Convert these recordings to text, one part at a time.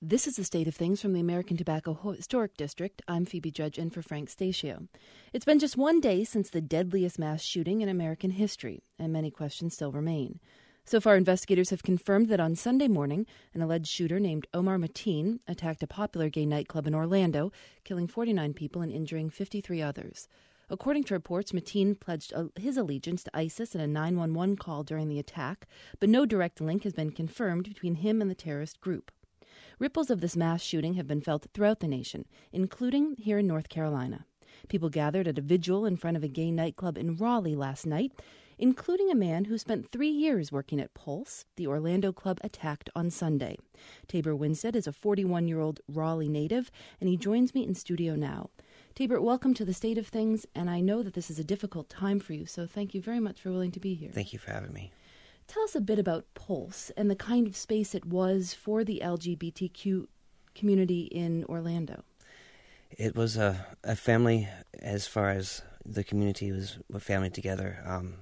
This is the state of things from the American Tobacco Historic District. I'm Phoebe Judge in for Frank Stasio. It's been just one day since the deadliest mass shooting in American history, and many questions still remain. So far, investigators have confirmed that on Sunday morning, an alleged shooter named Omar Mateen attacked a popular gay nightclub in Orlando, killing 49 people and injuring 53 others. According to reports, Mateen pledged his allegiance to ISIS in a 911 call during the attack, but no direct link has been confirmed between him and the terrorist group. Ripples of this mass shooting have been felt throughout the nation, including here in North Carolina. People gathered at a vigil in front of a gay nightclub in Raleigh last night, including a man who spent 3 years working at Pulse, the Orlando club attacked on Sunday. Tabor Winstead is a 41-year-old Raleigh native, and he joins me in studio now. Tabor, welcome to the State of Things, and I know that this is a difficult time for you, so thank you very much for willing to be here. Thank you for having me. Tell us a bit about Pulse and the kind of space it was for the LGBTQ community in Orlando. It was a family, as far as the community was a family together.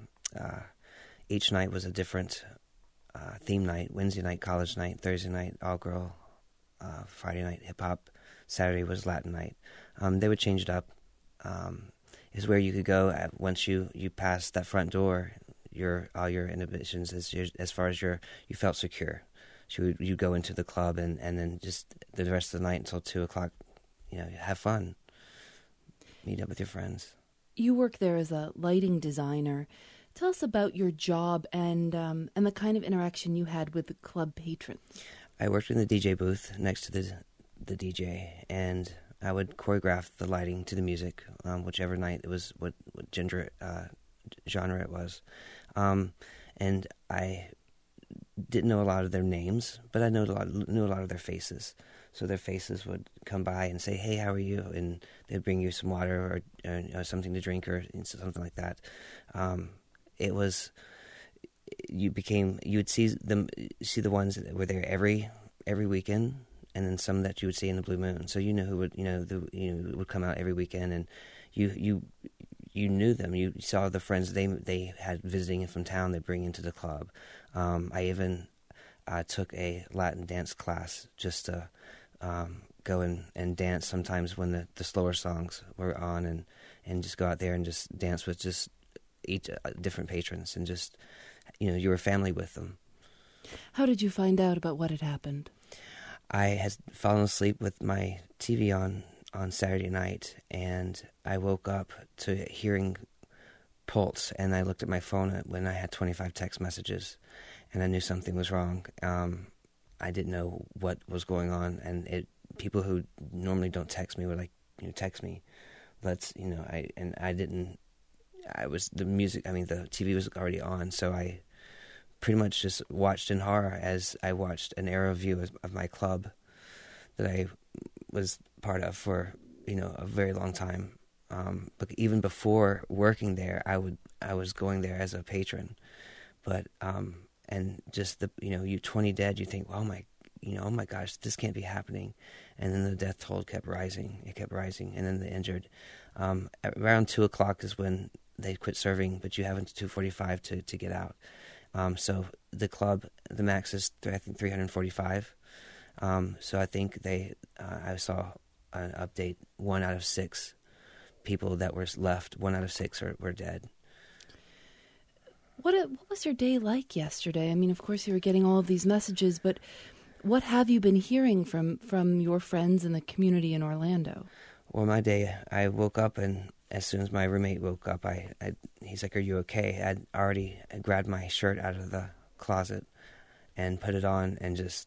Each night was a different theme night. Wednesday night, college night. Thursday night, all-girl. Friday night, hip-hop. Saturday was Latin night. They would change it up. Is where you could go once you passed that front door. All your inhibitions as far as you felt secure. So you go into the club and then just the rest of the night until 2:00, have fun, meet up with your friends. You work there as a lighting designer. Tell us about your job and the kind of interaction you had with the club patrons. I worked in the DJ booth next to the DJ, and I would choreograph the lighting to the music, whichever night it was, what genre it was. And I didn't know a lot of their names, but I knew a lot of their faces. So their faces would come by and say, "Hey, how are you?" And they'd bring you some water or something to drink or something like that. It was you would see the ones that were there every weekend, and then some that you would see in the blue moon. So who would come out every weekend, and you knew them. You saw the friends they had visiting from town. They bring into the club. I even took a Latin dance class just to go and dance sometimes when the slower songs were on, and just go out there and just dance with just each different patrons, and just you were family with them. How did you find out about what had happened? I had fallen asleep with my TV on Saturday night, and I woke up to hearing Pulse, and I looked at my phone when I had 25 text messages, and I knew something was wrong. I didn't know what was going on, and people who normally don't text me were like, text me. The TV was already on, so I pretty much just watched in horror as I watched an aerial view of my club that I was part of for a very long time. But even before working there, I was going there as a patron. But and just you 20 dead, you think, oh my gosh, this can't be happening. And then the death toll kept rising. It kept rising, and then the injured. Around 2:00 is when they quit serving, but you have until 2:45 to get out. So the club, the max is I think 345. So I think I saw an update, 1 out of 6 people that were left, 1 out of 6 were dead. What was your day like yesterday? I mean, of course you were getting all of these messages, but what have you been hearing from your friends in the community in Orlando? Well, my day, I woke up, and as soon as my roommate woke up, he's like, "Are you okay?" I grabbed my shirt out of the closet and put it on, and just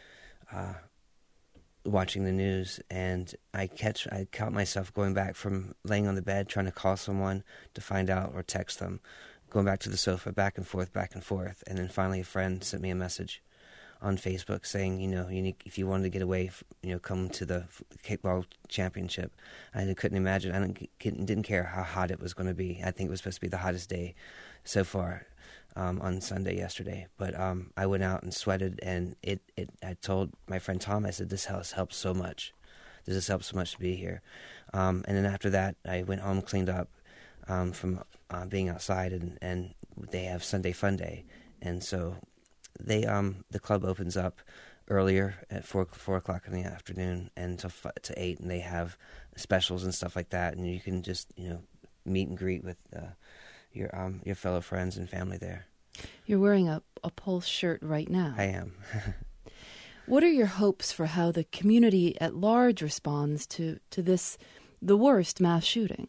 watching the news, and I caught myself going back from laying on the bed trying to call someone to find out or text them, going back to the sofa, back and forth, and then finally a friend sent me a message on Facebook saying, if you wanted to get away, come to the kickball championship. I couldn't imagine. I didn't care how hot it was going to be. I think it was supposed to be the hottest day so far on Sunday yesterday. But I went out and sweated, and I told my friend Tom, I said, this house helps so much. This has helped so much to be here. And then after that, I went home, cleaned up from being outside, and they have Sunday Fun Day. And so the club opens up earlier at 4 o'clock in the afternoon and to 8, and they have specials and stuff like that, and you can just meet and greet with your fellow friends and family there. You're wearing a Pulse shirt right now. I am. What are your hopes for how the community at large responds to this, the worst mass shooting?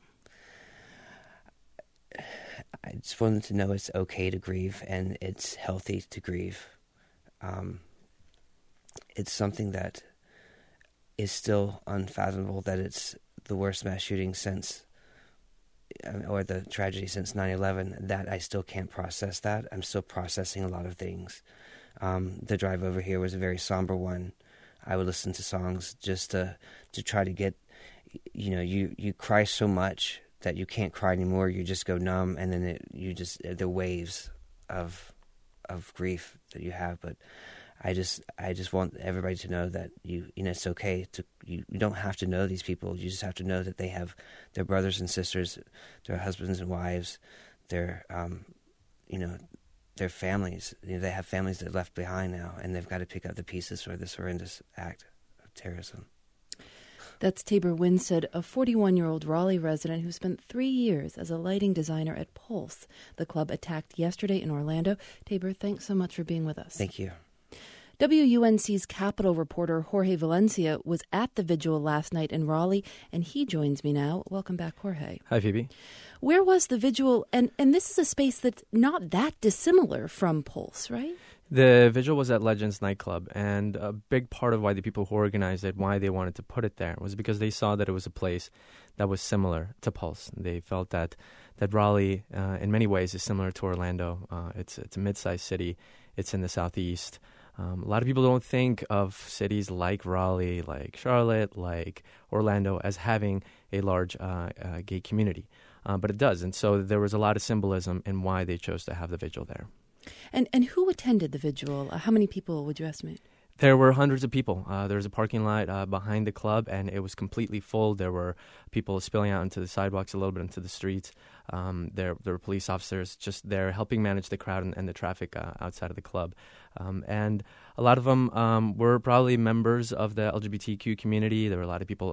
I just want them to know it's okay to grieve and it's healthy to grieve. It's something that is still unfathomable that it's the worst mass shooting since, or the tragedy since 9/11, that I still can't process that. I'm still processing a lot of things. The drive over here was a very somber one. I would listen to songs just to try to get, you cry so much that you can't cry anymore. You just go numb, and then the waves of grief that you have. But I just want everybody to know that it's okay to you don't have to know these people. You just have to know that they have their brothers and sisters, their husbands and wives, their their families. They have families that are left behind now, and they've got to pick up the pieces for this horrendous act of terrorism. That's Tabor Winstead, a 41-year-old Raleigh resident who spent 3 years as a lighting designer at Pulse, the club attacked yesterday in Orlando. Tabor, thanks so much for being with us. Thank you. WUNC's Capitol reporter Jorge Valencia was at the vigil last night in Raleigh, and he joins me now. Welcome back, Jorge. Hi, Phoebe. Where was the vigil? And this is a space that's not that dissimilar from Pulse, right? The vigil was at Legends nightclub, and a big part of why the people who organized it, why they wanted to put it there, was because they saw that it was a place that was similar to Pulse. They felt that Raleigh, in many ways, is similar to Orlando. It's a mid-sized city. It's in the southeast. A lot of people don't think of cities like Raleigh, like Charlotte, like Orlando as having a large gay community, but it does. And so there was a lot of symbolism in why they chose to have the vigil there. And who attended the vigil? How many people would you estimate? There were hundreds of people. There was a parking lot behind the club, and it was completely full. There were people spilling out into the sidewalks, a little bit into the streets. There were police officers just there helping manage the crowd and the traffic outside of the club. And a lot of them were probably members of the LGBTQ community. There were a lot of people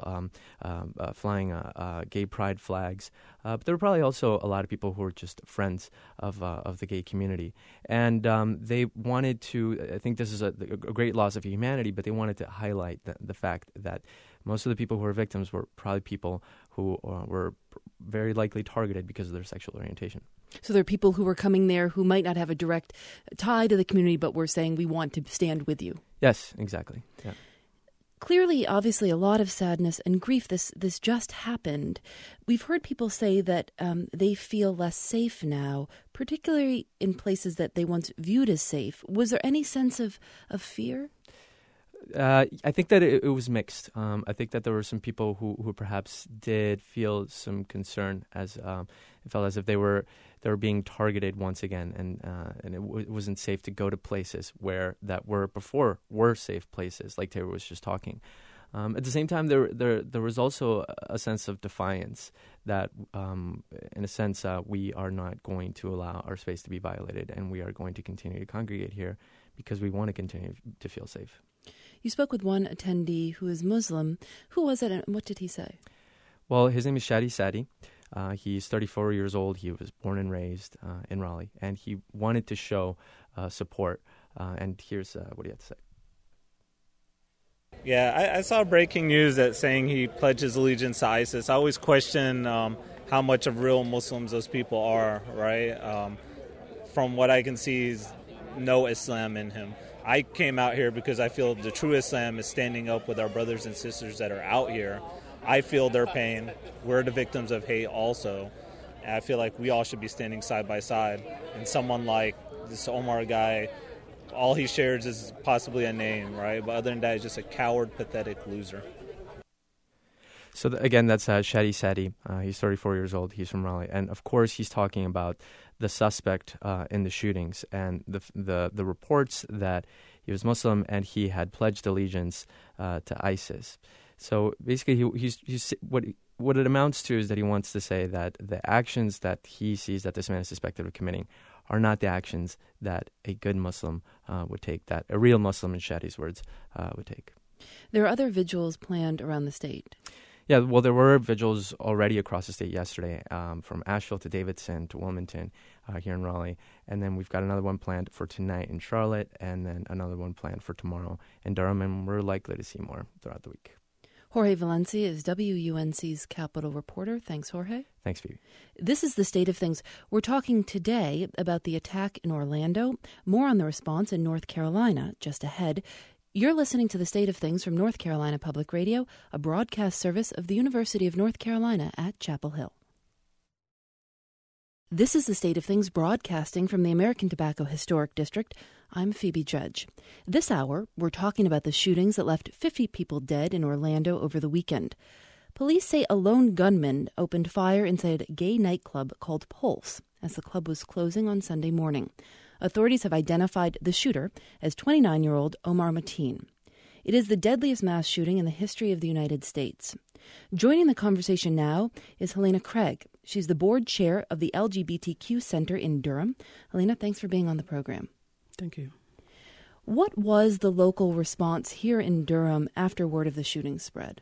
flying gay pride flags. But there were probably also a lot of people who were just friends of the gay community. And they wanted to, I think this is a great loss of humanity, but they wanted to highlight the fact that most of the people who were victims were probably people who were very likely targeted because of their sexual orientation. So there are people who were coming there who might not have a direct tie to the community, but were saying, we want to stand with you. Yes, exactly. Yeah. Clearly, obviously, a lot of sadness and grief. This just happened. We've heard people say that they feel less safe now, particularly in places that they once viewed as safe. Was there any sense of fear? I think that it was mixed. I think that there were some people who perhaps did feel some concern, as it felt as if they were being targeted once again, and it wasn't safe to go to places that were before were safe places, like Tabor was just talking. At the same time, there was also a sense of defiance that, in a sense, we are not going to allow our space to be violated, and we are going to continue to congregate here because we want to continue to feel safe. You spoke with one attendee who is Muslim. Who was it, and what did he say? Well, his name is Shadi Sadi. He's 34 years old. He was born and raised in Raleigh, and he wanted to show support. And here's what he had to say. Yeah, I saw breaking news that saying he pledges allegiance to ISIS. I always question how much of real Muslims those people are, right? From what I can see, is no Islam in him. I came out here because I feel the true Islam is standing up with our brothers and sisters that are out here. I feel their pain. We're the victims of hate also. And I feel like we all should be standing side by side. And someone like this Omar guy, all he shares is possibly a name, right? But other than that, he's just a coward, pathetic loser. So again, that's Shadi Sadi. He's 34 years old. He's from Raleigh. And of course, he's talking about the suspect in the shootings and the reports that he was Muslim and he had pledged allegiance to ISIS. So basically, he's what it amounts to is that he wants to say that the actions that he sees that this man is suspected of committing are not the actions that a good Muslim would take, that a real Muslim, in Shadi's words, would take. There are other vigils planned around the state. Yeah, well, there were vigils already across the state yesterday, from Asheville to Davidson to Wilmington here in Raleigh. And then we've got another one planned for tonight in Charlotte, and then another one planned for tomorrow in Durham, and we're likely to see more throughout the week. Jorge Valencia is WUNC's Capitol reporter. Thanks, Jorge. Thanks, Phoebe. This is the state of things. We're talking today about the attack in Orlando. More on the response in North Carolina just ahead. You're listening to The State of Things from North Carolina Public Radio, a broadcast service of the University of North Carolina at Chapel Hill. This is The State of Things broadcasting from the American Tobacco Historic District. I'm Phoebe Judge. This hour, we're talking about the shootings that left 50 people dead in Orlando over the weekend. Police say a lone gunman opened fire inside a gay nightclub called Pulse as the club was closing on Sunday morning. Authorities have identified the shooter as 29-year-old Omar Mateen. It is the deadliest mass shooting in the history of the United States. Joining the conversation now is Helena Craig. She's the board chair of the LGBTQ Center in Durham. Helena, thanks for being on the program. Thank you. What was the local response here in Durham after word of the shooting spread?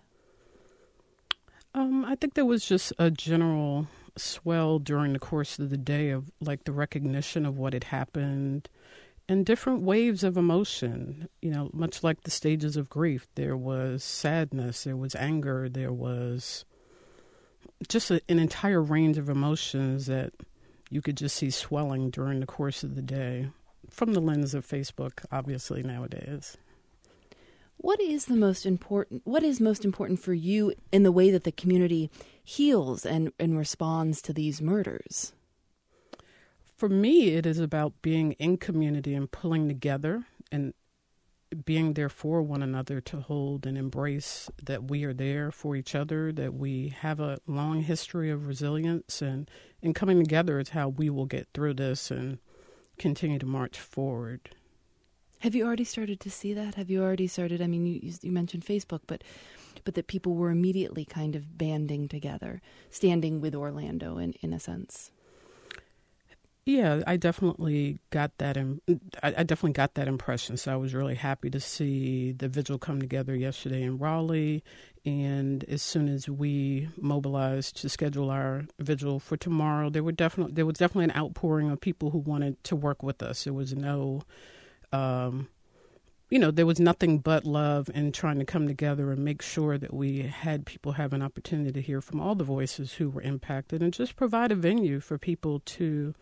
I think there was just a general swell during the course of the day of like the recognition of what had happened and different waves of emotion, much like the stages of grief. There was sadness, there was anger, there was just an entire range of emotions that you could just see swelling during the course of the day from the lens of Facebook, obviously, nowadays. What is most important for you in the way that the community heals and responds to these murders? For me, it is about being in community and pulling together and being there for one another to hold and embrace that we are there for each other, that we have a long history of resilience, and coming together is how we will get through this and continue to march forward. Have you already started to see that? Have you already started? I mean, you mentioned Facebook, but that people were immediately kind of banding together, standing with Orlando in a sense. Yeah, I definitely got that. I definitely got that impression. So I was really happy to see the vigil come together yesterday in Raleigh. And as soon as we mobilized to schedule our vigil for tomorrow, there was definitely an outpouring of people who wanted to work with us. There was no. There was nothing but love in trying to come together and make sure that we had people have an opportunity to hear from all the voices who were impacted and just provide a venue for people to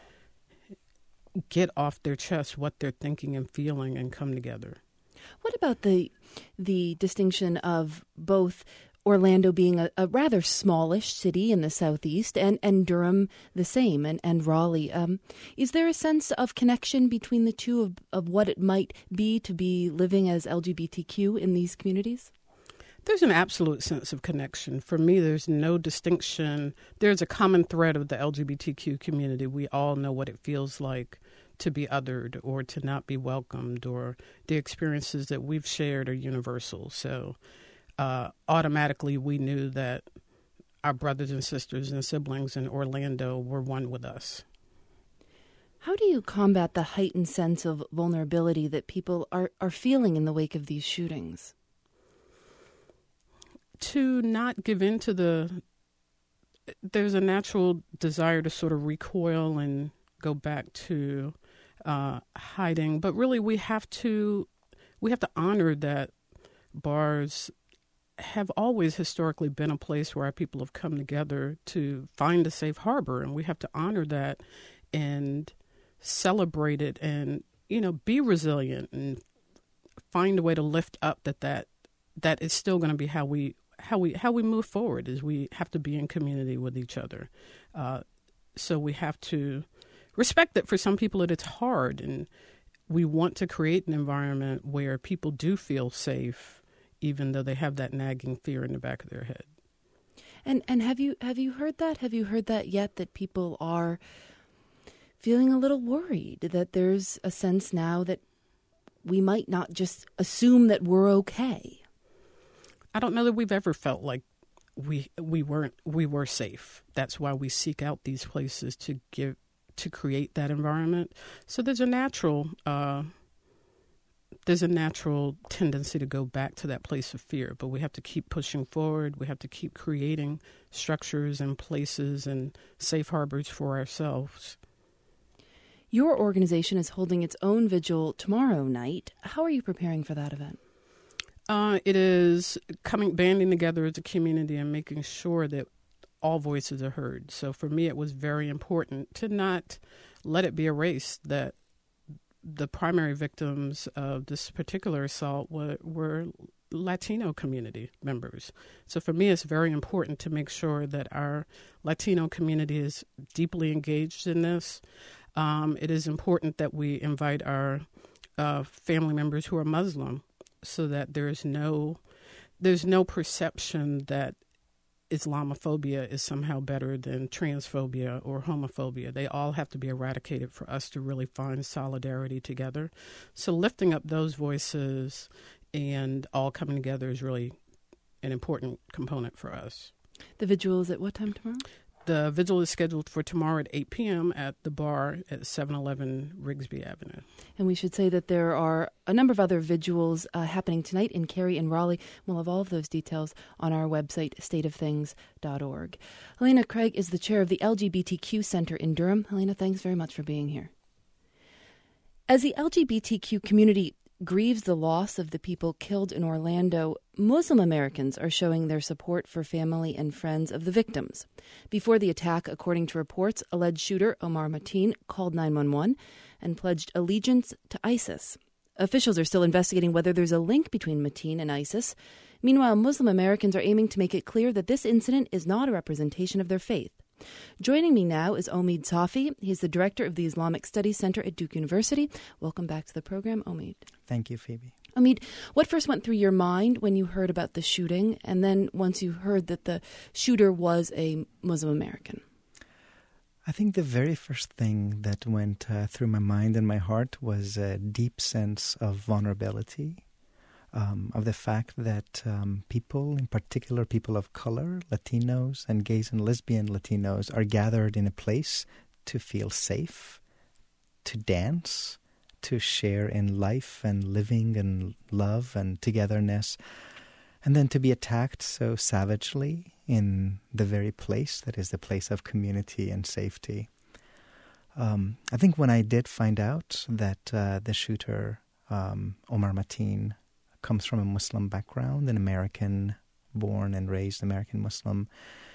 get off their chest what they're thinking and feeling and come together. What about the distinction of both Orlando being a rather smallish city in the southeast and Durham the same, and Raleigh? Is there a sense of connection between the two of what it might be to be living as LGBTQ in these communities? There's an absolute sense of connection. For me, there's no distinction. There's a common thread of the LGBTQ community. We all know what it feels like to be othered or to not be welcomed, or the experiences that we've shared are universal. So automatically we knew that our brothers and sisters and siblings in Orlando were one with us. How do you combat the heightened sense of vulnerability that people are feeling in the wake of these shootings? To not give in to there's a natural desire to sort of recoil and go back to hiding. But really we have to honor that bars have always historically been a place where our people have come together to find a safe harbor. And we have to honor that and celebrate it and, be resilient and find a way to lift up that is still going to be how we move forward, is we have to be in community with each other. So we have to respect that for some people it's hard, and we want to create an environment where people do feel safe, even though they have that nagging fear in the back of their head. And have you heard that? Have you heard that yet, that people are feeling a little worried, that there's a sense now that we might not just assume that we're okay? I don't know that we've ever felt like we were safe. That's why we seek out these places to to create that environment. So there's a natural tendency to go back to that place of fear, but we have to keep pushing forward. We have to keep creating structures and places and safe harbors for ourselves. Your organization is holding its own vigil tomorrow night. How are you preparing for that event? It is banding together as a community and making sure that all voices are heard. So for me, it was very important to not let it be erased that the primary victims of this particular assault were Latino community members. So for me, it's very important to make sure that our Latino community is deeply engaged in this. It is important that we invite our family members who are Muslim, so that there's no perception that Islamophobia is somehow better than transphobia or homophobia. They all have to be eradicated for us to really find solidarity together. So lifting up those voices and all coming together is really an important component for us. The vigil is at what time tomorrow? The vigil is scheduled for tomorrow at 8 p.m. at the bar at 711 Rigsby Avenue. And we should say that there are a number of other vigils happening tonight in Cary and Raleigh. We'll have all of those details on our website, stateoftings.org. Helena Craig is the chair of the LGBTQ Center in Durham. Helena, thanks very much for being here. As the LGBTQ community grieves the loss of the people killed in Orlando, Muslim Americans are showing their support for family and friends of the victims. Before the attack, according to reports, alleged shooter Omar Mateen called 911 and pledged allegiance to ISIS. Officials are still investigating whether there's a link between Mateen and ISIS. Meanwhile, Muslim Americans are aiming to make it clear that this incident is not a representation of their faith. Joining me now is Omid Safi. He's the director of the Islamic Studies Center at Duke University. Welcome back to the program, Omid. Thank you, Phoebe. Omid, what first went through your mind when you heard about the shooting, and then once you heard that the shooter was a Muslim American? I think the very first thing that went through my mind and my heart was a deep sense of vulnerability, of the fact that people, in particular people of color, Latinos and gays and lesbian Latinos, are gathered in a place to feel safe, to dance, to share in life and living and love and togetherness, and then to be attacked so savagely in the very place that is the place of community and safety. I think when I did find out that the shooter, Omar Mateen, comes from a Muslim background, an American-born and raised American Muslim,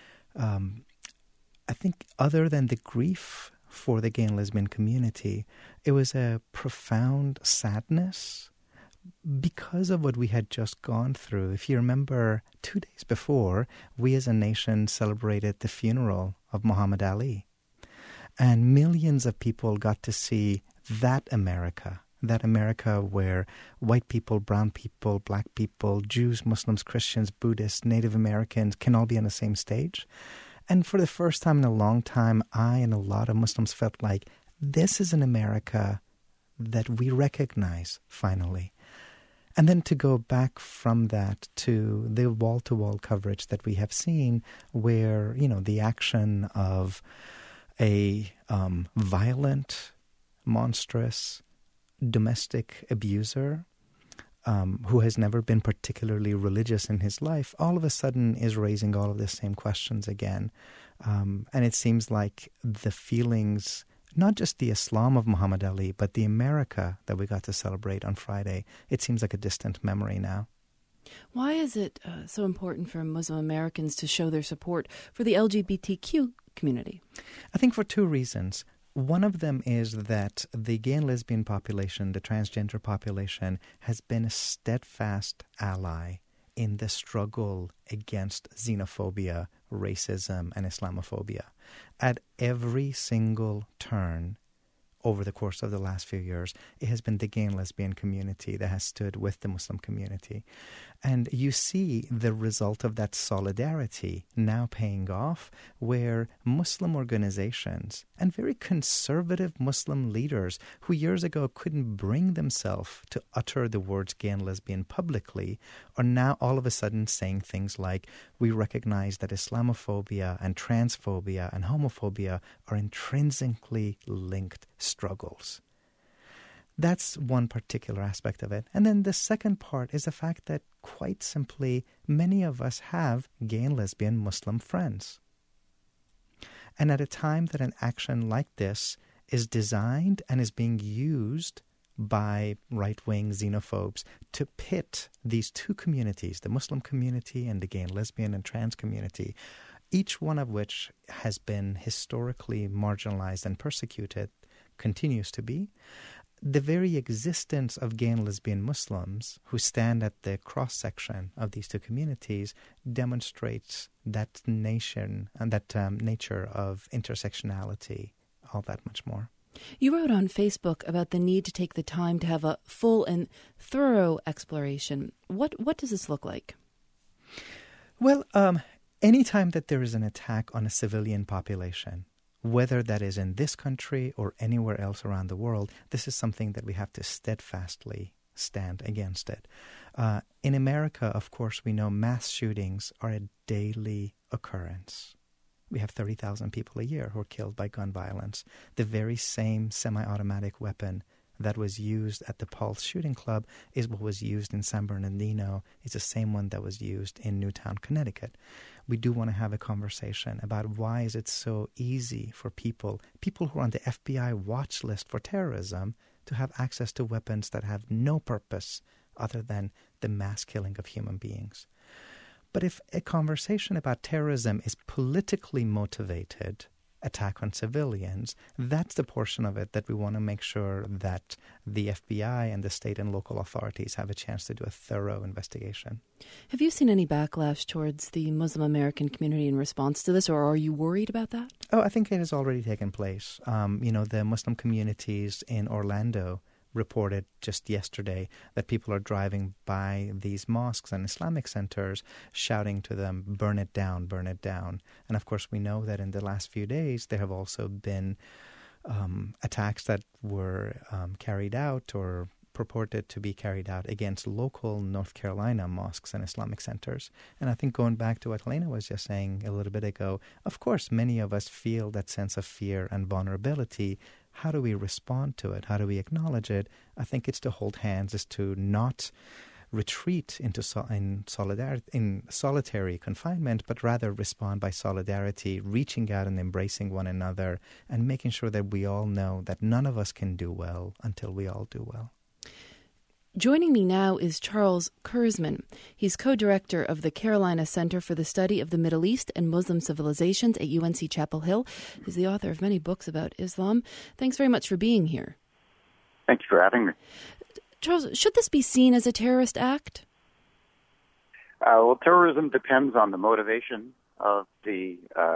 I think other than the grief for the gay and lesbian community, it was a profound sadness because of what we had just gone through. If you remember, 2 days before, we as a nation celebrated the funeral of Muhammad Ali. And millions of people got to see that America where white people, brown people, black people, Jews, Muslims, Christians, Buddhists, Native Americans can all be on the same stage. And for the first time in a long time, I and a lot of Muslims felt like this is an America that we recognize finally. And then to go back from that to the wall-to-wall coverage that we have seen where, the action of a violent, monstrous, domestic abuser who has never been particularly religious in his life, all of a sudden is raising all of the same questions again. And it seems like the feelings, not just the Islam of Muhammad Ali, but the America that we got to celebrate on Friday, it seems like a distant memory now. Why is it so important for Muslim Americans to show their support for the LGBTQ community? I think for two reasons. One of them is that the gay and lesbian population, the transgender population, has been a steadfast ally in the struggle against xenophobia, racism, and Islamophobia. At every single turn over the course of the last few years, it has been the gay and lesbian community that has stood with the Muslim community. And you see the result of that solidarity now paying off, where Muslim organizations and very conservative Muslim leaders who years ago couldn't bring themselves to utter the words gay and lesbian publicly are now all of a sudden saying things like, we recognize that Islamophobia and transphobia and homophobia are intrinsically linked struggles. That's one particular aspect of it. And then the second part is the fact that, quite simply, many of us have gay and lesbian Muslim friends. And at a time that an action like this is designed and is being used by right-wing xenophobes to pit these two communities, the Muslim community and the gay and lesbian and trans community, each one of which has been historically marginalized and persecuted, continues to be, the very existence of gay and lesbian Muslims who stand at the cross-section of these two communities demonstrates that nature of intersectionality all that much more. You wrote on Facebook about the need to take the time to have a full and thorough exploration. What does this look like? Well, anytime that there is an attack on a civilian population, whether that is in this country or anywhere else around the world, this is something that we have to steadfastly stand against it. In America, of course, we know mass shootings are a daily occurrence. We have 30,000 people a year who are killed by gun violence. The very same semi-automatic weapon that was used at the Pulse Shooting Club is what was used in San Bernardino. It's the same one that was used in Newtown, Connecticut. We do want to have a conversation about why is it so easy for people who are on the FBI watch list for terrorism to have access to weapons that have no purpose other than the mass killing of human beings. But if a conversation about terrorism is politically motivated attack on civilians, that's the portion of it that we want to make sure that the FBI and the state and local authorities have a chance to do a thorough investigation. Have you seen any backlash towards the Muslim American community in response to this, or are you worried about that? Oh, I think it has already taken place. The Muslim communities in Orlando reported just yesterday that people are driving by these mosques and Islamic centers shouting to them, burn it down, burn it down. And of course we know that in the last few days there have also been attacks that were carried out or purported to be carried out against local North Carolina mosques and Islamic centers. And I think going back to what Helena was just saying a little bit ago, of course many of us feel that sense of fear and vulnerability. How do we respond to it? How do we acknowledge it? I think it's to hold hands, is to not retreat into solitary confinement, but rather respond by solidarity, reaching out and embracing one another, and making sure that we all know that none of us can do well until we all do well. Joining me now is Charles Kurzman. He's co-director of the Carolina Center for the Study of the Middle East and Muslim Civilizations at UNC Chapel Hill. He's the author of many books about Islam. Thanks very much for being here. Thank you for having me. Charles, should this be seen as a terrorist act? Well, terrorism depends on the motivation of the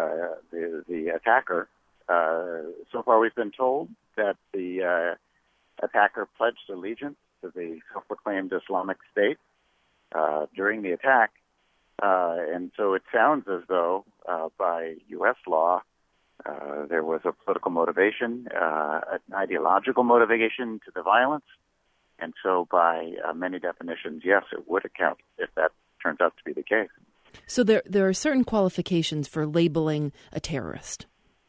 attacker. So far, we've been told that the attacker pledged allegiance to the self-proclaimed Islamic State during the attack. And so it sounds as though by U.S. law there was a political motivation, an ideological motivation to the violence. And so by many definitions, yes, it would account if that turns out to be the case. So there are certain qualifications for labeling a terrorist.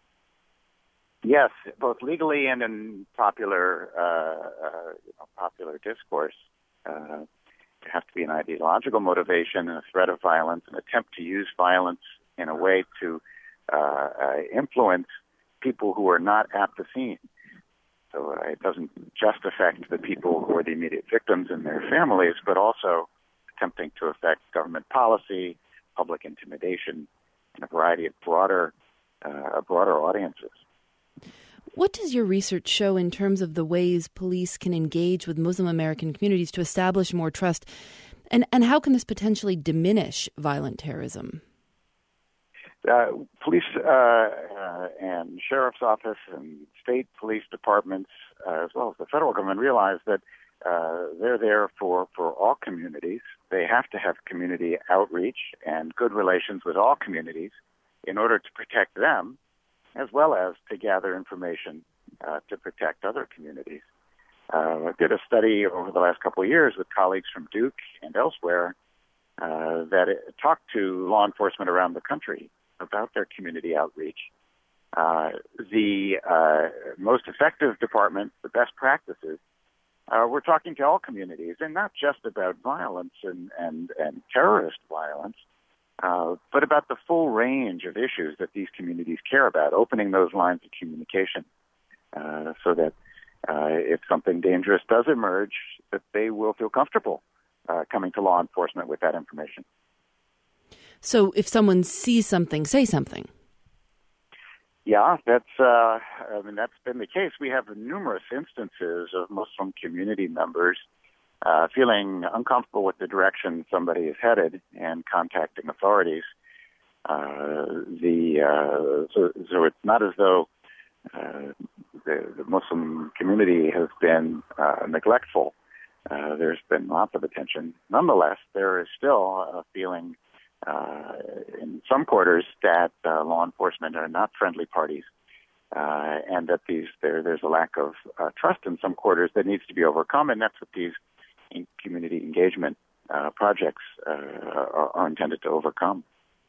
Yes, both legally and in popular discourse. There has to be an ideological motivation, a threat of violence, an attempt to use violence in a way to influence people who are not at the scene. So it doesn't just affect the people who are the immediate victims and their families, but also attempting to affect government policy, public intimidation, and a variety of broader audiences. What does your research show in terms of the ways police can engage with Muslim American communities to establish more trust? And how can this potentially diminish violent terrorism? Police and sheriff's office and state police departments, as well as the federal government, realize that they're there for all communities, they have to have community outreach and good relations with all communities in order to protect them, as well as to gather information to protect other communities. I did a study over the last couple of years with colleagues from Duke and elsewhere that talked to law enforcement around the country about their community outreach. The most effective department, the best practices, we're talking to all communities, and not just about violence and terrorist violence, but about the full range of issues that these communities care about, opening those lines of communication so that if something dangerous does emerge, that they will feel comfortable coming to law enforcement with that information. So if someone sees something, say something. Yeah, that's been the case. We have numerous instances of Muslim community members feeling uncomfortable with the direction somebody is headed and contacting authorities. So it's not as though the Muslim community has been neglectful. There's been lots of attention. Nonetheless, there is still a feeling in some quarters that law enforcement are not friendly parties, and that there's a lack of trust in some quarters that needs to be overcome, and that's what these community engagement projects are intended to overcome.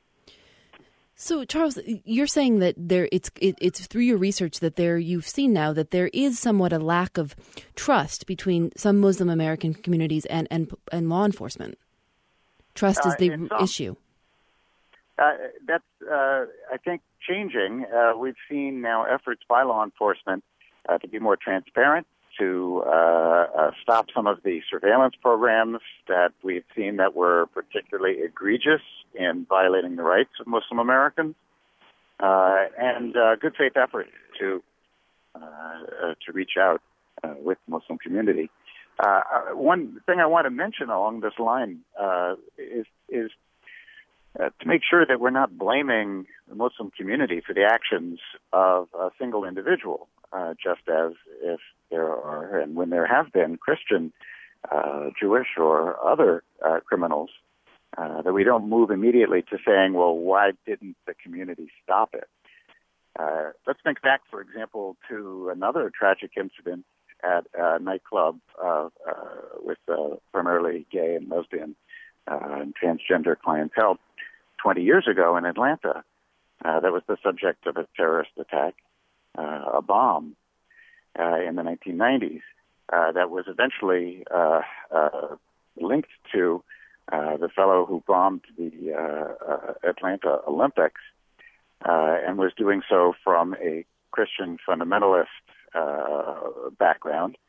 So, Charles, you're saying that it's through your research that you've seen now that there is somewhat a lack of trust between some Muslim American communities and law enforcement. Trust is the issue. That's, I think, changing. We've seen now efforts by law enforcement to be more transparent, to stop some of the surveillance programs that we've seen that were particularly egregious in violating the rights of Muslim Americans, and good faith efforts to reach out with the Muslim community. One thing I want to mention along this line is to make sure that we're not blaming the Muslim community for the actions of a single individual, just as if there are, and when there have been, Christian, Jewish, or other criminals, that we don't move immediately to saying, well, why didn't the community stop it? Let's think back, for example, to another tragic incident at a nightclub with primarily gay and lesbian and transgender clientele 20 years ago in Atlanta. That was the subject of a terrorist attack, a bomb, in the 1990s that was eventually linked to the fellow who bombed the Atlanta Olympics and was doing so from a Christian fundamentalist background.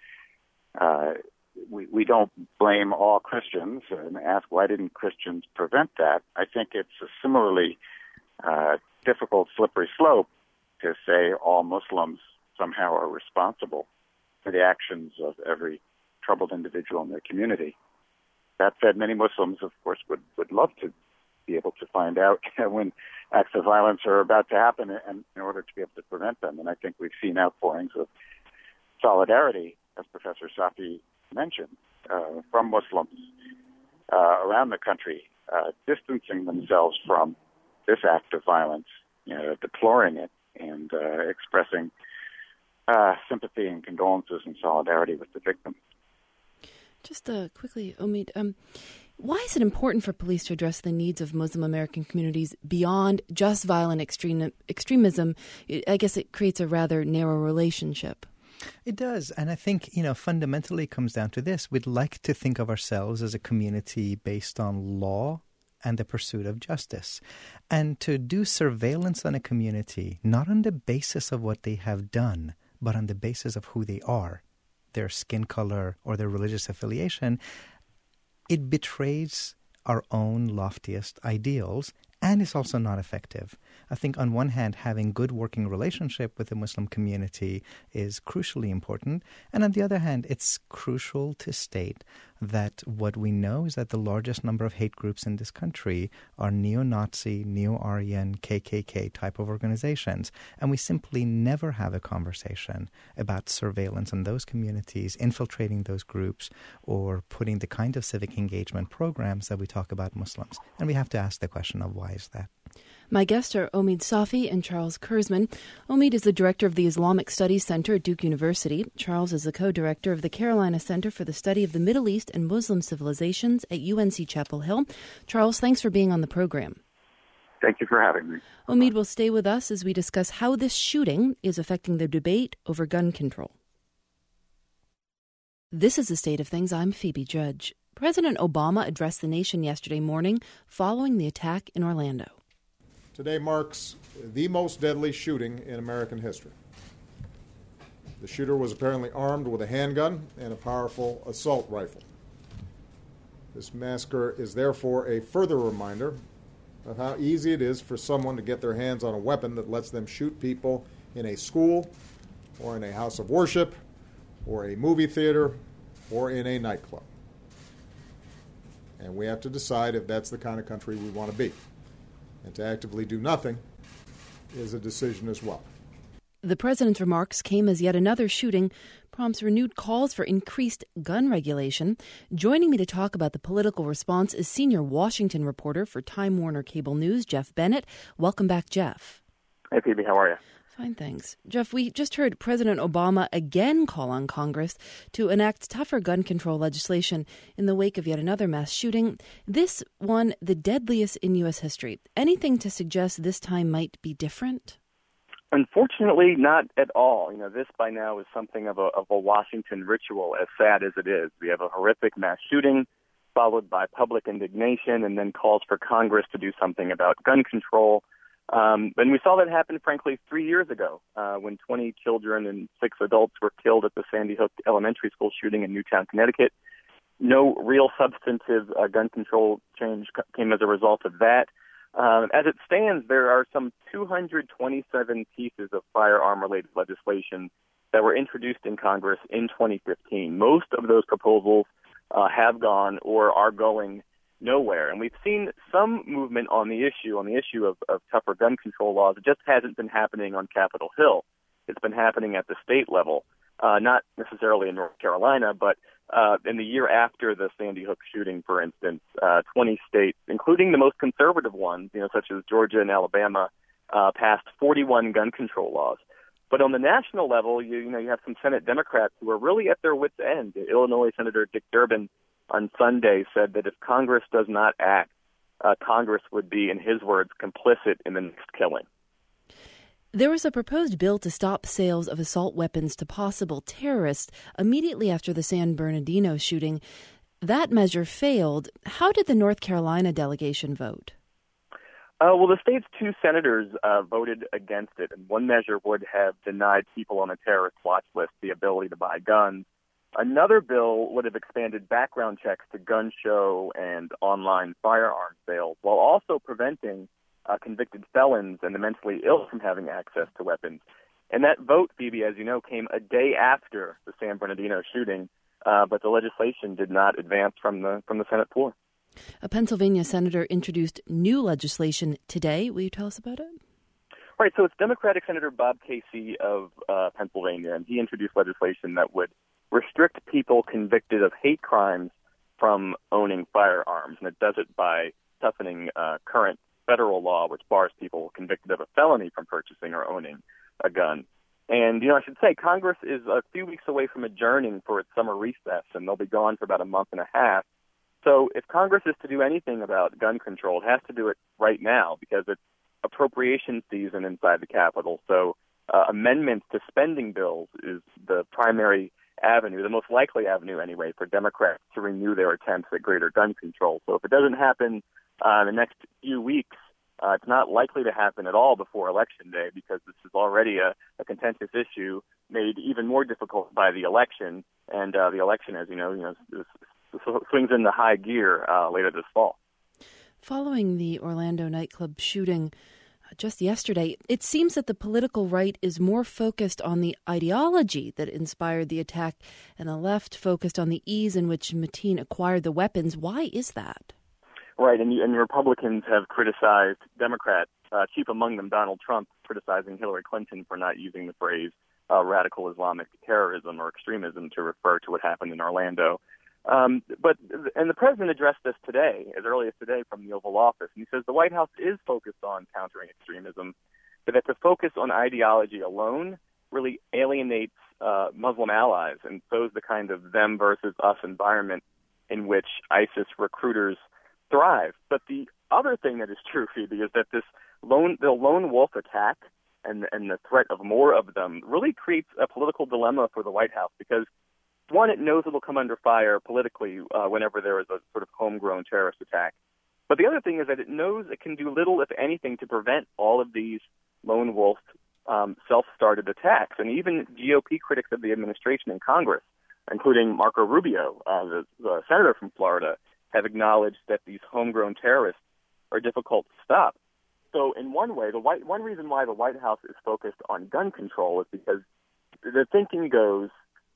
We don't blame all Christians and ask why didn't Christians prevent that. I think it's a similarly difficult, slippery slope to say all Muslims somehow are responsible for the actions of every troubled individual in their community. That said, many Muslims, of course, would love to be able to find out when acts of violence are about to happen and in order to be able to prevent them. And I think we've seen outpourings of solidarity, as Professor Safi mentioned, from Muslims around the country, distancing themselves from this act of violence, deploring it, and expressing sympathy and condolences and solidarity with the victims. Just quickly, Omid, why is it important for police to address the needs of Muslim American communities beyond just violent extremism? I guess it creates a rather narrow relationship. It does. And I think, fundamentally it comes down to this. We'd like to think of ourselves as a community based on law and the pursuit of justice. And to do surveillance on a community, not on the basis of what they have done, but on the basis of who they are, their skin color or their religious affiliation, it betrays our own loftiest ideals, and it's also not effective. I think on one hand, having good working relationship with the Muslim community is crucially important, and on the other hand, it's crucial to state that what we know is that the largest number of hate groups in this country are neo-Nazi, neo-Aryan, KKK type of organizations. And we simply never have a conversation about surveillance in those communities, infiltrating those groups, or putting the kind of civic engagement programs that we talk about Muslims. And we have to ask the question of why is that? My guests are Omid Safi and Charles Kurzman. Omid is the director of the Islamic Studies Center at Duke University. Charles is the co-director of the Carolina Center for the Study of the Middle East and Muslim Civilizations at UNC Chapel Hill. Charles, thanks for being on the program. Thank you for having me. Omid will stay with us as we discuss how this shooting is affecting the debate over gun control. This is the State of Things. I'm Phoebe Judge. President Obama addressed the nation yesterday morning following the attack in Orlando. Today marks the most deadly shooting in American history. The shooter was apparently armed with a handgun and a powerful assault rifle. This massacre is therefore a further reminder of how easy it is for someone to get their hands on a weapon that lets them shoot people in a school or in a house of worship or a movie theater or in a nightclub. And we have to decide if that's the kind of country we want to be. And to actively do nothing is a decision as well. The president's remarks came as yet another shooting prompts renewed calls for increased gun regulation. Joining me to talk about the political response is senior Washington reporter for Time Warner Cable News, Jeff Bennett. Welcome back, Jeff. Hey, Phoebe, how are you? Fine, thanks. Jeff, we just heard President Obama again call on Congress to enact tougher gun control legislation in the wake of yet another mass shooting. This one, the deadliest in U.S. history. Anything to suggest this time might be different? Unfortunately, not at all. This by now is something of a Washington ritual, as sad as it is. We have a horrific mass shooting followed by public indignation and then calls for Congress to do something about gun control. And we saw that happen, frankly, 3 years ago when 20 children and 6 adults were killed at the Sandy Hook Elementary School shooting in Newtown, Connecticut. No real substantive gun control change came as a result of that. As it stands, there are some 227 pieces of firearm-related legislation that were introduced in Congress in 2015. Most of those proposals have gone or are going nowhere. And we've seen some movement on the issue of tougher gun control laws. It just hasn't been happening on Capitol Hill. It's been happening at the state level, not necessarily in North Carolina, but in the year after the Sandy Hook shooting, for instance, 20 states, including the most conservative ones, such as Georgia and Alabama, passed 41 gun control laws. But on the national level, you have some Senate Democrats who are really at their wits' end. Illinois Senator Dick Durbin on Sunday said that if Congress does not act, Congress would be, in his words, complicit in the next killing. There was a proposed bill to stop sales of assault weapons to possible terrorists immediately after the San Bernardino shooting. That measure failed. How did the North Carolina delegation vote? Well, the state's 2 senators voted against it, and one measure would have denied people on a terrorist watch list the ability to buy guns. Another bill would have expanded background checks to gun show and online firearm sales, while also preventing convicted felons and the mentally ill from having access to weapons. And that vote, Phoebe, as you know, came a day after the San Bernardino shooting, but the legislation did not advance from the Senate floor. A Pennsylvania senator introduced new legislation today. Will you tell us about it? Right, so it's Democratic Senator Bob Casey of Pennsylvania, and he introduced legislation that would restrict people convicted of hate crimes from owning firearms, and it does it by toughening current federal law, which bars people convicted of a felony from purchasing or owning a gun. And, I should say, Congress is a few weeks away from adjourning for its summer recess, and they'll be gone for about a month and a half. So if Congress is to do anything about gun control, it has to do it right now because it's appropriation season inside the Capitol. So amendments to spending bills is the primary avenue, the most likely avenue anyway, for Democrats to renew their attempts at greater gun control. So if it doesn't happen in the next few weeks, it's not likely to happen at all before Election Day because this is already a contentious issue made even more difficult by the election. And the election, as you know, swings into high gear later this fall. Following the Orlando nightclub shooting, just yesterday. It seems that the political right is more focused on the ideology that inspired the attack, and the left focused on the ease in which Mateen acquired the weapons. Why is that? Right, and Republicans have criticized Democrats, chief among them Donald Trump, criticizing Hillary Clinton for not using the phrase radical Islamic terrorism or extremism to refer to what happened in Orlando. But the president addressed this today, as early as today, from the Oval Office, and he says the White House is focused on countering extremism, but that the focus on ideology alone really alienates Muslim allies and sows the kind of them versus us environment in which ISIS recruiters thrive. But the other thing that is true, Phoebe, is that the lone wolf attack and the threat of more of them really creates a political dilemma for the White House because, one, it knows it will come under fire politically whenever there is a sort of homegrown terrorist attack. But the other thing is that it knows it can do little, if anything, to prevent all of these lone wolf self-started attacks. And even GOP critics of the administration in Congress, including Marco Rubio, the senator from Florida, have acknowledged that these homegrown terrorists are difficult to stop. So in one way, one reason why the White House is focused on gun control is because the thinking goes,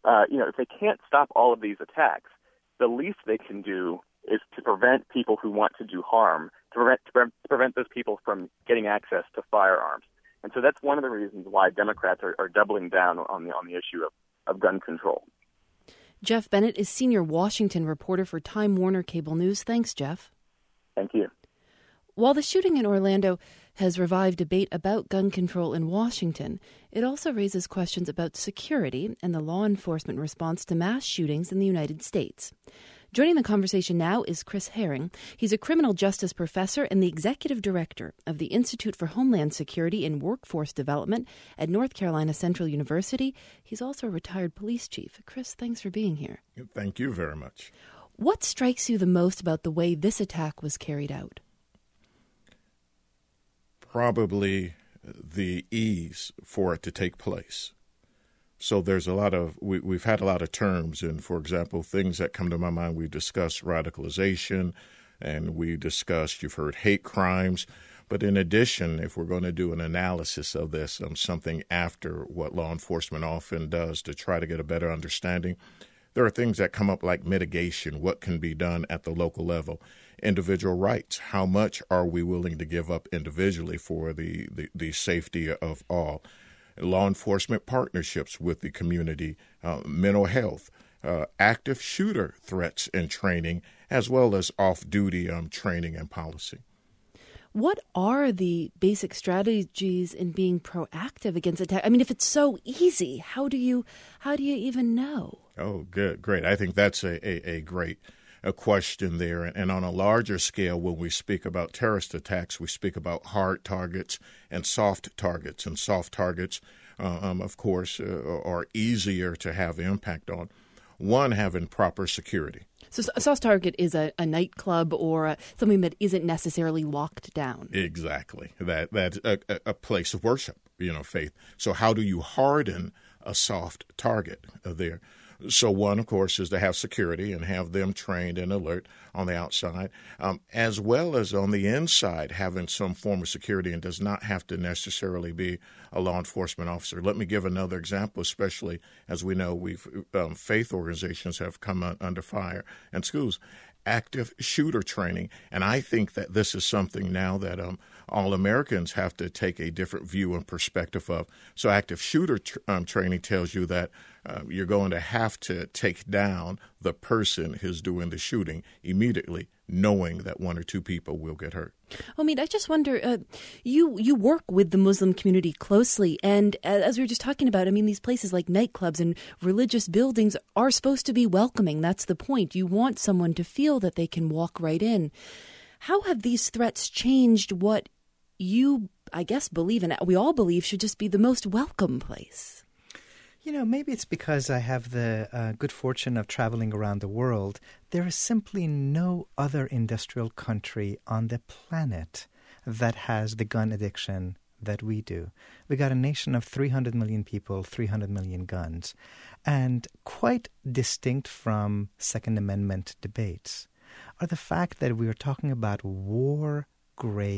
if they can't stop all of these attacks, the least they can do is to prevent people who want to do harm, to prevent those people from getting access to firearms. And so that's one of the reasons why Democrats are doubling down on the issue of gun control. Jeff Bennett is senior Washington reporter for Time Warner Cable News. Thanks, Jeff. Thank you. While the shooting in Orlando has revived debate about gun control in Washington, it also raises questions about security and the law enforcement response to mass shootings in the United States. Joining the conversation now is Chris Herring. He's a criminal justice professor and the executive director of the Institute for Homeland Security and Workforce Development at North Carolina Central University. He's also a retired police chief. Chris, thanks for being here. Thank you very much. What strikes you the most about the way this attack was carried out? Probably the ease for it to take place. So there's a lot of, we've had a lot of terms, and for example, things that come to my mind, we've discussed radicalization, and we discussed, you've heard hate crimes. But in addition, if we're going to do an analysis of this, something after what law enforcement often does to try to get a better understanding, there are things that come up like mitigation, what can be done at the local level. Individual rights, how much are we willing to give up individually for the safety of all? Law enforcement partnerships with the community, mental health, active shooter threats and training, as well as off-duty training and policy. What are the basic strategies in being proactive against attack? I mean, if it's so easy, how do you even know? Oh, good, great. I think that's a great question there. And on a larger scale, when we speak about terrorist attacks, we speak about hard targets and soft targets. And soft targets, of course, are easier to have impact on. One, having proper security. So a soft target is a nightclub or something that isn't necessarily locked down. Exactly. That's a place of worship, faith. So how do you harden a soft target there? So one, of course, is to have security and have them trained and alert on the outside, as well as on the inside, having some form of security, and does not have to necessarily be a law enforcement officer. Let me give another example, especially as we know faith organizations have come under fire and schools. Active shooter training. And I think that this is something now that all Americans have to take a different view and perspective of. So active shooter training tells you that you're going to have to take down the person who's doing the shooting immediately, knowing that one or two people will get hurt. I just wonder, you work with the Muslim community closely, and as we were just talking about, these places like nightclubs and religious buildings are supposed to be welcoming. That's the point. You want someone to feel that they can walk right in. How have these threats changed what you, I guess, believe in? We all believe should just be the most welcome place. Maybe it's because I have the good fortune of traveling around the world. There is simply no other industrial country on the planet that has the gun addiction that we do. We got a nation of 300 million people, 300 million guns, and quite distinct from Second Amendment debates are the fact that we are talking about war-grade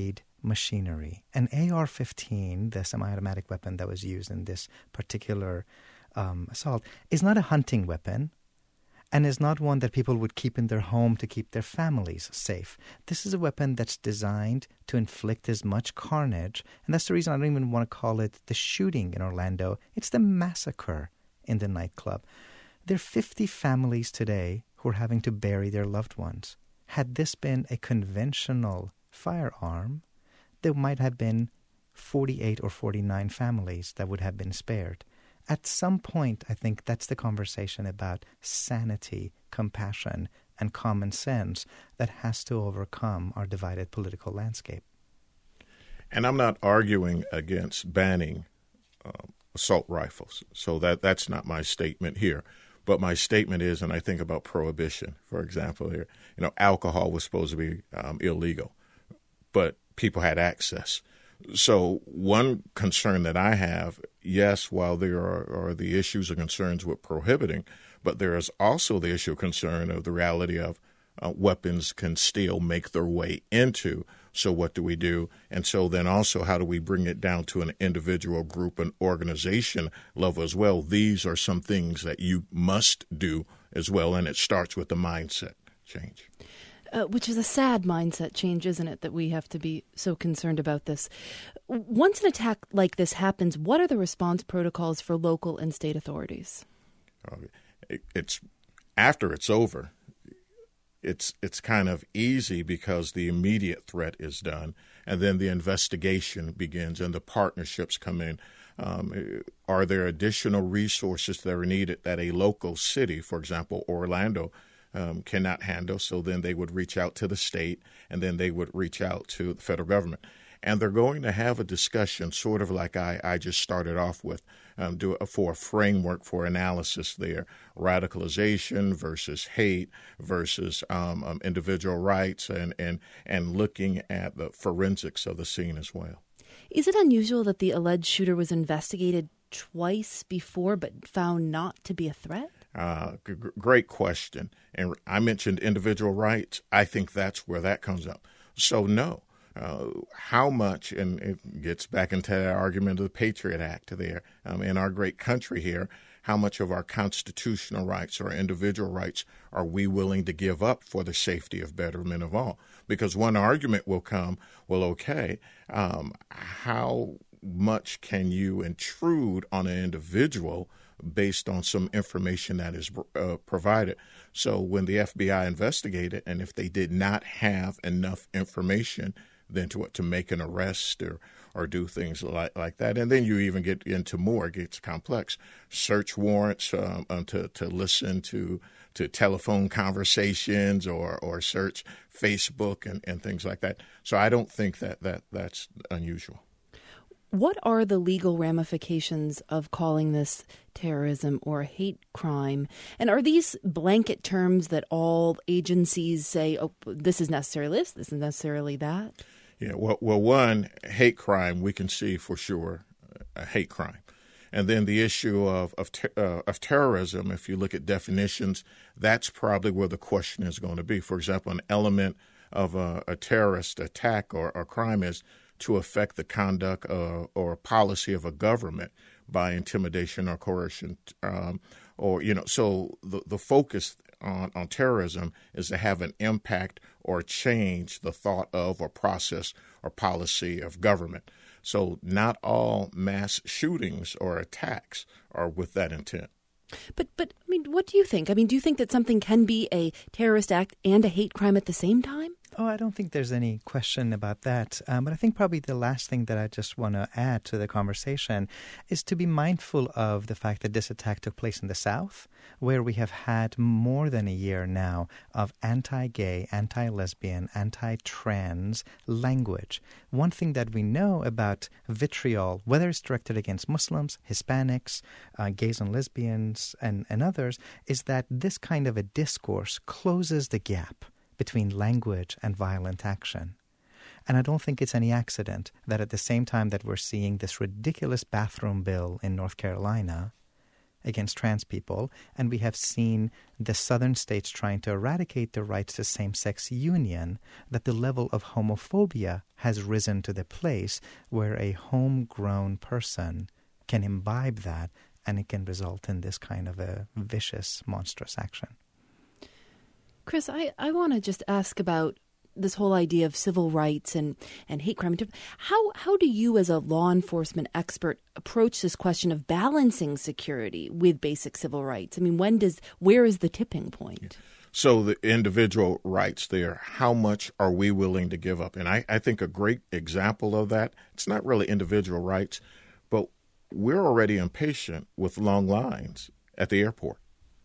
machinery. An AR-15, the semi-automatic weapon that was used in this particular assault, is not a hunting weapon and is not one that people would keep in their home to keep their families safe. This is a weapon that's designed to inflict as much carnage, and that's the reason I don't even want to call it the shooting in Orlando. It's the massacre in the nightclub. There are 50 families today who are having to bury their loved ones. Had this been a conventional firearm, there might have been 48 or 49 families that would have been spared. At some point, I think that's the conversation about sanity, compassion, and common sense that has to overcome our divided political landscape. And I'm not arguing against banning assault rifles, so that's not my statement here. But my statement is, and I think about prohibition, for example, here, alcohol was supposed to be illegal, but people had access. So one concern that I have, yes, while there are the issues or concerns with prohibiting, but there is also the issue of concern of the reality of weapons can still make their way into. So what do we do? And so then also how do we bring it down to an individual, group, and organization level as well? These are some things that you must do as well, and it starts with the mindset change. Which is a sad mindset change, isn't it, that we have to be so concerned about this. Once an attack like this happens, what are the response protocols for local and state authorities? It's after it's over. It's kind of easy because the immediate threat is done, and then the investigation begins and the partnerships come in. Are there additional resources that are needed that a local city, for example, Orlando, cannot handle? So then they would reach out to the state, and then they would reach out to the federal government. And they're going to have a discussion, sort of like I just started off with, for a framework for analysis there, radicalization versus hate versus individual rights, and looking at the forensics of the scene as well. Is it unusual that the alleged shooter was investigated twice before but found not to be a threat? Great question. And I mentioned individual rights. I think that's where that comes up. So no. How much, and it gets back into that argument of the Patriot Act there, in our great country here, how much of our constitutional rights or individual rights are we willing to give up for the safety of betterment of all? Because one argument will come, well, okay, how much can you intrude on an individual based on some information that is provided? So when the FBI investigated, and if they did not have enough information then to make an arrest or do things like that. And then you even get into more, it gets complex. Search warrants to listen to telephone conversations or search Facebook and things like that. So I don't think that's unusual. What are the legal ramifications of calling this terrorism or hate crime? And are these blanket terms that all agencies say, oh, this is necessarily this is necessarily that? Yeah, well, one, hate crime, we can see for sure a hate crime. And then the issue of terrorism, if you look at definitions, that's probably where the question is going to be. For example, an element of a terrorist attack or crime is to affect the conduct or policy of a government by intimidation or coercion. So the focus on terrorism is to have an impact or change the thought of or process or policy of government. So not all mass shootings or attacks are with that intent. But I mean, what do you think? I mean, do you think that something can be a terrorist act and a hate crime at the same time? Oh, I don't think there's any question about that. But I think probably the last thing that I just want to add to the conversation is to be mindful of the fact that this attack took place in the South, where we have had more than a year now of anti-gay, anti-lesbian, anti-trans language. One thing that we know about vitriol, whether it's directed against Muslims, Hispanics, gays and lesbians, and others, is that this kind of a discourse closes the gap between language and violent action. And I don't think it's any accident that at the same time that we're seeing this ridiculous bathroom bill in North Carolina against trans people, and we have seen the southern states trying to eradicate the rights to same-sex union, that the level of homophobia has risen to the place where a homegrown person can imbibe that, and it can result in this kind of a vicious, monstrous action. Chris, I want to just ask about this whole idea of civil rights and hate crime. How do you, as a law enforcement expert, approach this question of balancing security with basic civil rights? I mean, where is the tipping point? So the individual rights there, how much are we willing to give up? And I think a great example of that, it's not really individual rights, but we're already impatient with long lines at the airport.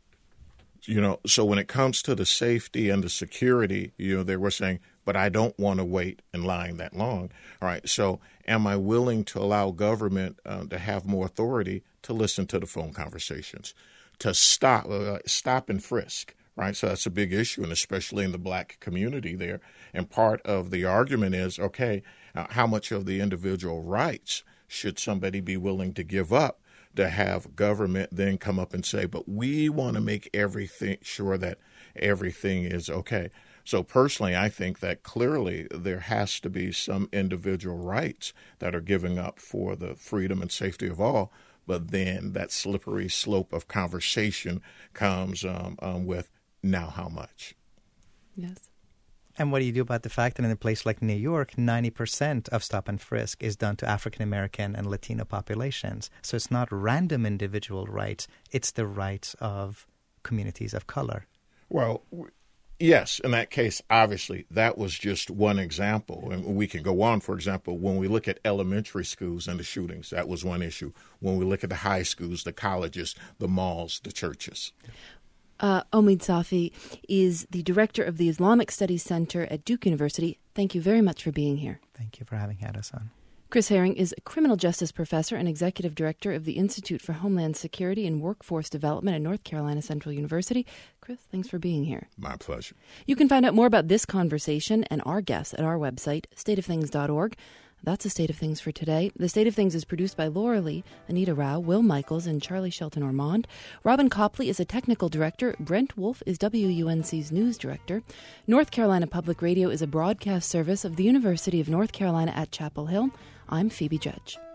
So when it comes to the safety and the security, they were saying, but I don't want to wait in line that long. All right. So am I willing to allow government to have more authority to listen to the phone conversations, to stop and frisk? Right. So that's a big issue, and especially in the black community there. And part of the argument is, okay, how much of the individual rights should somebody be willing to give up to have government then come up and say, but we want to make everything sure that everything is okay. So personally, I think that clearly there has to be some individual rights that are given up for the freedom and safety of all. But then that slippery slope of conversation comes with now how much? Yes. And what do you do about the fact that in a place like New York, 90% of stop and frisk is done to African American and Latino populations? So it's not random individual rights, it's the rights of communities of color. Well, yes, in that case, obviously, that was just one example. And we can go on. For example, when we look at elementary schools and the shootings, that was one issue. When we look at the high schools, the colleges, the malls, the churches. Omid Safi is the director of the Islamic Studies Center at Duke University. Thank you very much for being here. Thank you for having had us on. Chris Herring is a criminal justice professor and executive director of the Institute for Homeland Security and Workforce Development at North Carolina Central University. Chris, thanks for being here. My pleasure. You can find out more about this conversation and our guests at our website, stateoftHings.org. That's the State of Things for today. The State of Things is produced by Laura Lee, Anita Rao, Will Michaels, and Charlie Shelton Ormond. Robin Copley is a technical director. Brent Wolf is WUNC's news director. North Carolina Public Radio is a broadcast service of the University of North Carolina at Chapel Hill. I'm Phoebe Judge.